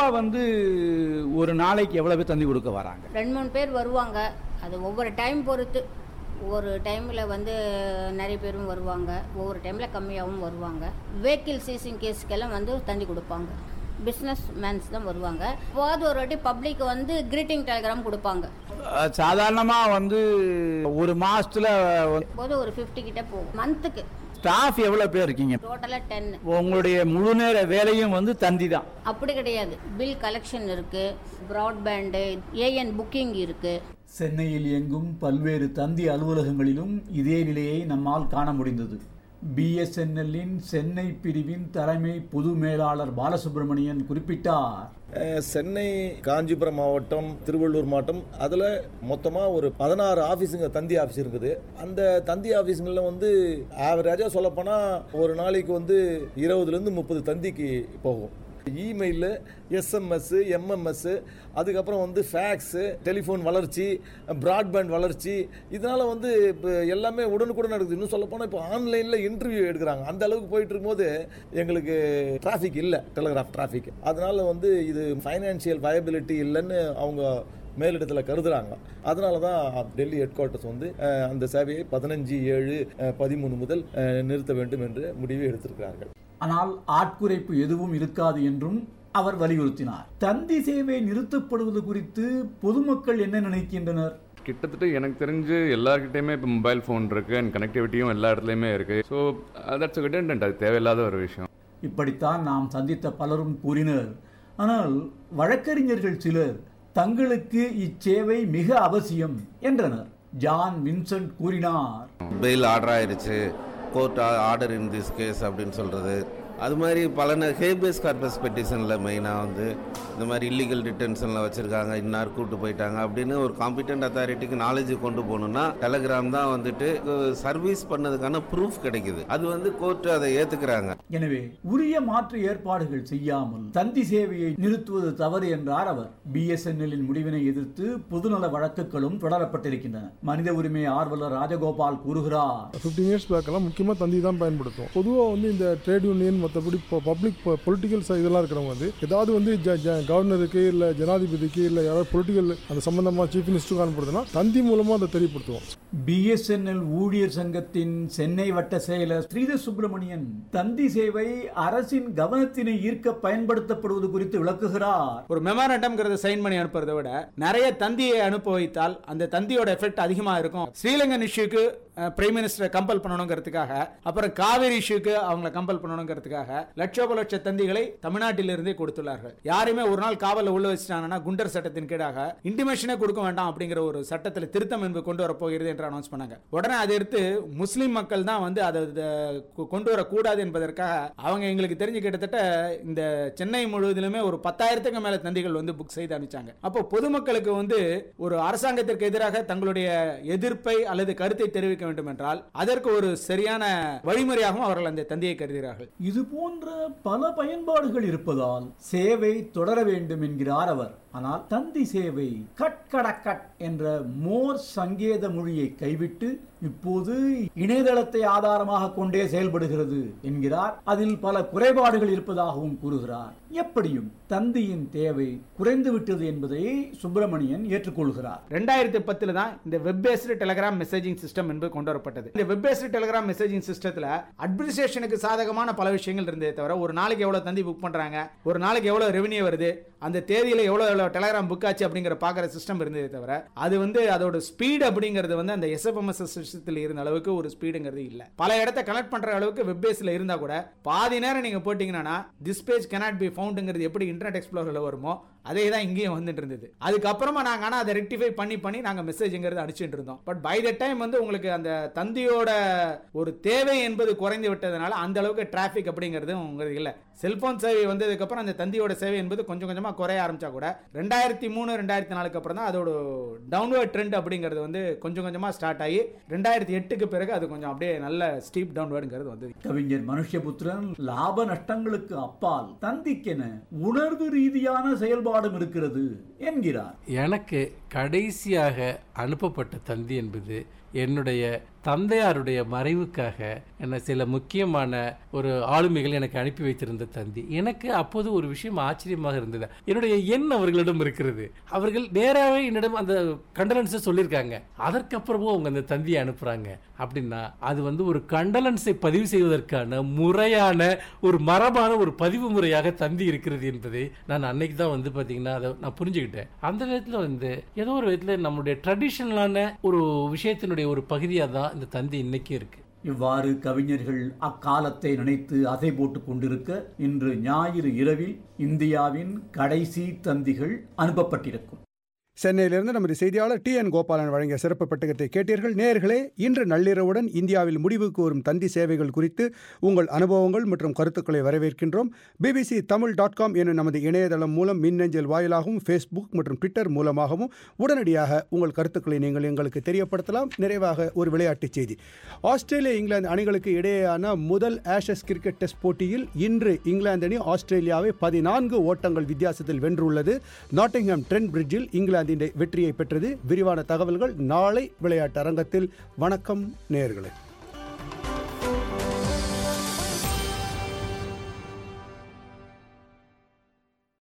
ஒரு நாளைக்கு எவ்வளவு தந்தி கொடுக்க வராங்க? 2-3 பேர் வருவாங்க. அது ஒவ்வொரு டைம் பொறுத்து. ஒரு டைமில் நிறைய பேரும் வருவாங்க, ஒவ்வொரு டைமில் கம்மியாகவும் வருவாங்க. வெஹிக்கிள் சீசிங் கேஸுக்கெல்லாம் தந்தி கொடுப்பாங்க. பிஸ்னஸ் மேன்ஸ் தான் வருவாங்க. போது ஒரு வாட்டி பப்ளிக் கிரீட்டிங் டெலிகிராம் கொடுப்பாங்க. சாதாரணமாக ஒரு மாசத்துல போது ஒரு 50 கிட்ட போகும். மந்த்துக்கு ஸ்டாஃப் எவ்வளவு பேர் இருக்கீங்க? டோட்டலா 10. உங்களுடைய முழு நேர வேலையும் தந்தி தான்? அப்படி கிடையாது. பில் கலெக்ஷன் இருக்கு, பிராட்பேண்டு, AN புக்கிங் இருக்கு. சென்னையில் எங்கும் பல்வேறு தந்தி அலுவலகங்களிலும் இதே நிலையை நம்மால் காண முடிந்தது. பிஎஸ்என்எல்லின் சென்னை பிரிவின் தலைமை பொது மேலாளர் பாலசுப்ரமணியன் குறிப்பிட்டார். சென்னை, காஞ்சிபுரம் மாவட்டம், திருவள்ளூர் மாவட்டம், அதில் மொத்தமாக ஒரு 16 ஆஃபீஸுங்க, தந்தி ஆஃபீஸ் இருக்குது. அந்த தந்தி ஆஃபீஸுங்களில் வந்து ஆவரேஜாக சொல்லப்போனால் ஒரு நாளைக்கு வந்து 20லேருந்து 30 தந்திக்கு போகும். இமெயிலு, எஸ்எம்எஸ், எம்எம்எஸ், அதுக்கப்புறம் வந்து ஃபேக்ஸு, டெலிஃபோன் வளர்ச்சி, ப்ராட்பேண்ட் வளர்ச்சி, இதனால் வந்து இப்போ எல்லாமே உடனுக்குடன் நடக்குது. இன்னும் சொல்லப்போனால் இப்போ ஆன்லைனில் இன்டர்வியூ எடுக்கிறாங்க. அந்த அளவுக்கு போயிட்டு இருக்கும்போது எங்களுக்கு டிராஃபிக் இல்லை, டெலிகிராஃப் டிராஃபிக். அதனால் வந்து இது ஃபைனான்சியல் வயபிலிட்டி இல்லைன்னு அவங்க மேலிடத்தில் கருதுறாங்க. அதனால தான் டெல்லி ஹெட் குவார்ட்டர்ஸ் வந்து அந்த சேவையை 15/7/13 முதல் நிறுத்த வேண்டும் என்று முடிவு எடுத்திருக்கிறார்கள். ஆனால் ஆட்குறைப்பு எதுவும் இருக்காது என்றும் அவர் வலியுறுத்தினார். தந்தி சேவை நிறுத்தப்படுவது குறித்து பொதுமக்கள் என்ன நினைக்கின்றனர்? கிட்டத்தட்ட எனக்கு தெரிஞ்சு எல்லார்கிட்டையுமே இப்போ மொபைல் ஃபோன் இருக்குது அண்ட் கனெக்டிவிட்டியும் எல்லா இடத்துலையுமே இருக்குது. ஸோ தட்ஸ் ரிடண்டன்ட், அது தேவையில்லாத ஒரு விஷயம். இப்படித்தான் நாம் சந்தித்த பலரும் கூறினர். ஆனால் வழக்கறிஞர்கள் சிலர் தங்களுக்கு இச்சேவை மிக அவசியம் என்றனர். ஜான் வின்சென்ட் கூறினார், பெயில் ஆர்டர் ஆயிடுச்சு, court order in this case அப்படின்னு சொல்கிறது. அது மாதிரி பல ஹேபியஸ் கார்பஸ் பெட்டிஷனில் மெயினாக வந்து இந்த மாதிரி இல்லீகல் டிடென்ஷனில் வச்சுருக்காங்க, இன்னார் கூட்டு போயிட்டாங்க அப்படின்னு ஒரு காம்பிடென்ட் அத்தாரிட்டிக்கு நாலேஜ் கொண்டு போகணுன்னா டெலிகிராம் தான் வந்துட்டு சர்வீஸ் பண்ணதுக்கான ப்ரூஃப் கிடைக்குது. அது வந்து கோர்ட்டு அதை ஏற்றுக்கிறாங்க. எனவே உரிய மாற்று ஏற்பாடுகள் செய்யாமல் தந்தி சேவையை நிறுத்துவது தவறு என்றார் அவர். பிஎஸ்என்எல்லின் முடிவினை எதிர்த்து பொதுநல வழக்குகளும் தொடரப்பட்டிருக்கின்றன. மனித உரிமை ஆர்வலர் ராஜகோபால் கூறுகிறார், 15 இயர்ஸ் பேக்கெல்லாம் முக்கியமாக தந்தி தான் பயன்படுத்தும். பொதுவாக வந்து இந்த ட்ரேட் யூனியன் மற்றபடி பப்ளிக் பொலிட்டிக்கல் இதெல்லாம் இருக்கிறவங்க வந்து ஏதாவது வந்து கவர்னருக்கு இல்லை ஜனாதிபதிக்கு இல்லை யாராவது பொலிட்டிக்கல் அந்த சம்பந்தமாக சீஃப் மினிஸ்டருக்கு அனுப்புறதுன்னா தந்தி மூலமாக அதை தெரியப்படுத்துவோம். பிஎஸ்என்எல் ஊழியர் சங்கத்தின் சென்னை வட்ட செயலர் ஸ்ரீதர் சுப்பிரமணியன் தந்தி சேவை அரசின் கவனத்தினை ஈர்க்க பயன்படுத்தப்படுவது குறித்து விளக்குகிறார். ஒரு மெமரண்டம்ங்கிறத சைன் பண்ணி அனுப்புறதை விட நிறைய தந்தியை அனுப்ப வைத்தால் அந்த தந்தியோட எஃபெக்ட் அதிகமாக இருக்கும். ஸ்ரீலங்கன் இஷ்யூக்கு பிரைம் மினிஸ்டரை கம்பல் பண்ணணுங்கிறதுக்காக, அப்புறம் காவிரி இஷ்யூக்கு அவங்களை கம்பல் பண்ணணுங்கிறதுக்காக லட்சோப தந்திகளை தமிழ்நாட்டிலிருந்தே கொடுத்துள்ளார்கள். யாருமே ஒரு நாள் காவலில் உள்ள வச்சுட்டாங்கன்னா குண்டர் சட்டத்தின் கீழாக இன்டிமேஷனே கொடுக்க வேண்டாம் அப்படிங்கிற ஒரு சட்டத்தில் திருத்தம் என்பது கொண்டு வரப்போகிறது என்று அனௌன்ஸ் பண்ணாங்க. உடனே அதை எடுத்து முஸ்லீம் மக்கள் தான் வந்து அதை கொண்டு வரக்கூடாது என்பதற்காக அவங்க எங்களுக்கு தெரிஞ்சு கிட்டத்தட்ட இந்த சென்னை முழுவதிலுமே ஒரு 10,000க்கு மேல தந்திகள் வந்து புக் செய்து அனுப்பிச்சாங்க. அப்போ பொதுமக்களுக்கு வந்து ஒரு அரசாங்கத்திற்கு எதிராக தங்களுடைய எதிர்ப்பை அல்லது கருத்தை தெரிவிக்க வேண்டும் என்றால் அதற்கு ஒரு சரியான வழிமுறையாகவும் அவர்கள் அந்த தந்தியை கருதுகிறார்கள். இது போன்ற பல பயன்பாடுகள் இருப்பதால் சேவை தொடர வேண்டும் என்கிறார் அவர். ஆனால் தந்தி சேவை கட் என்ற மோர் சங்கேத மொழியை கைவிட்டு இப்போது இணையதளத்தை ஆதாரமாக கொண்டே செயல்படுகிறது என்கிறார். அதில் பல குறைபாடுகள் இருப்பதாகவும் கூறுகிறார். எப்படியும் தந்தியின் தேவை குறைந்து விட்டது என்பதை சுப்பிரமணியன் ஏற்றுக்கொள்கிறார். 2010 தான் இந்த web based telegram messaging system என்பது கொண்டு வரப்பட்டது. இந்த வெப் பேஸ்டு டெலிகிராம் மெசேஜிங் சிஸ்டத்தில் அட்மினிஸ்ட்ரேஷனுக்கு சாதகமான பல விஷயங்கள் இருந்தே தவிர ஒரு நாளைக்கு எவ்வளவு தந்தி புக் பண்றாங்க, ஒரு நாளைக்கு எவ்வளவு ரெவென்யூ வருது, அந்த தேதியில எவ்வளவு டெலிகிராம் புக் ஆச்சு அப்படிங்கிற பாக்குற சிஸ்டம் இருந்ததே தவிர அது வந்து அதோட ஸ்பீட் அப்படிங்கிறது வந்து அந்த எஸ்எஃப்எம்எஸ் சிஸ்டத்தில் இருந்த அளவுக்கு ஒரு ஸ்பீடுங்கிறது இல்ல. பல இடத்தை கனெக்ட் பண்ற அளவுக்கு வெப் பேஸ்ல இருந்தா கூட பாதி நேரம் நீங்க போட்டீங்கன்னா திஸ் பேஜ் cannot be foundங்கிறது எப்படி இன்டர்நெட் எக்ஸ்ப்ளோரர்ல வருமோ அதே தான் இங்கேயும் வந்துட்டு இருந்தது. அதுக்கப்புறமா நாங்க ஆனா அதை ரெக்டிஃபை பண்ணி நாங்க மெசேஜ்ங்கிறது அனுப்பிச்சுட்டு இருந்தோம். பட் பை த டைம் வந்து உங்களுக்கு அந்த தந்தியோட ஒரு தேவை என்பது குறைந்து விட்டதுனால அந்த அளவுக்கு டிராபிக் அப்படிங்கிறது உங்களுக்கு இல்ல. செல்போன் சேவை வந்ததுக்கு அப்புறம் அந்த தந்தியோட சேவை என்பது கொஞ்சம் கொஞ்சமா குறைய ஆரம்பிச்சா கூட 2003-2004 அப்புறம் தான் அதோட டவுன்வர்ட் ட்ரெண்ட் அப்படிங்கிறது வந்து கொஞ்சம் கொஞ்சமா ஸ்டார்ட் ஆகி 2008க்கு பிறகு அது கொஞ்சம் அப்படியே நல்ல ஸ்டீப் டவுன்வர்டுங்கிறது வந்தது. கவிஞர் மனுஷ்யபுத்திரன் லாப நஷ்டங்களுக்கு அப்பால் தந்திக்கென உணர்வு ரீதியான செயல்பாடும் இருக்கிறது என்கிறார். எனக்கு கடைசியாக அனுப்பப்பட்ட தந்தி என்பது என்னுடைய தந்தையாருடைய மறைவுக்காக என்ன சில முக்கியமான ஒரு ஆளுமைகள் எனக்கு அனுப்பி வைத்திருந்த தந்தி. எனக்கு அப்போது ஒரு விஷயம் ஆச்சரியமாக இருந்தது. என்னுடைய எண் அவர்களிடம் இருக்கிறது. அவர்கள் நேராகவே என்னிடம் அந்த கண்டலன்ஸை சொல்லியிருக்காங்க. அதற்கப்புறமும் அவங்க அந்த தந்தியை அனுப்புறாங்க அப்படின்னா அது வந்து ஒரு கண்டலன்ஸை பதிவு செய்வதற்கான முறையான ஒரு மரபான ஒரு பதிவு முறையாக தந்தி இருக்கிறது என்பதை நான் அன்னைக்கு தான் வந்து பார்த்தீங்கன்னா அதை நான் புரிஞ்சுக்கிட்டேன். அந்த விதத்தில் வந்து ஏதோ ஒரு விதத்தில் நம்முடைய ட்ரெடிஷனலான ஒரு விஷயத்தினுடைய ஒரு பகுதியாக தான் இந்த தந்தி இன்னைக்கு இருக்கு. இவ்வாறு கவிஞர்கள் அக்காலத்தை நினைத்து அசை போட்டுக் கொண்டிருக்க இன்று ஞாயிறு இரவில் இந்தியாவின் கடைசி தந்திகள் அனுப்பப்பட்டிருக்கும். சென்னையிலிருந்து நமது செய்தியாளர் TN கோபாலன் வழங்கிய சிறப்பு பெட்டகத்தை கேட்டீர்கள். நேயர்களே, இன்று நள்ளிரவுடன் இந்தியாவில் முடிவுக்கு வரும் தந்தி சேவைகள் குறித்து உங்கள் அனுபவங்கள் மற்றும் கருத்துக்களை வரவேற்கின்றோம். bbctamil.com எனும் நமது இணையதளம் மூலம் மின்னஞ்சல் வாயிலாகவும் ஃபேஸ்புக் மற்றும் ட்விட்டர் மூலமாகவும் உடனடியாக உங்கள் கருத்துக்களை நீங்கள் எங்களுக்கு தெரியப்படுத்தலாம். நிறைவாக ஒரு விளையாட்டுச் செய்தி. ஆஸ்திரேலியா இங்கிலாந்து அணிகளுக்கு இடையேயான முதல் ஆஷஸ் கிரிக்கெட் டெஸ்ட் போட்டியில் இன்று இங்கிலாந்து அணி ஆஸ்திரேலியாவை 14 ஓட்டங்கள் வித்தியாசத்தில் வென்றுள்ளது. நாட்டிங்ஹாம் ட்ரெண்ட் பிரிட்ஜில் இங்கிலாந்து வெற்றியை பெற்றது. விரிவான தகவல்கள் நாளை விளையாட்டு அரங்கத்தில். வணக்கம் நேயர்களே.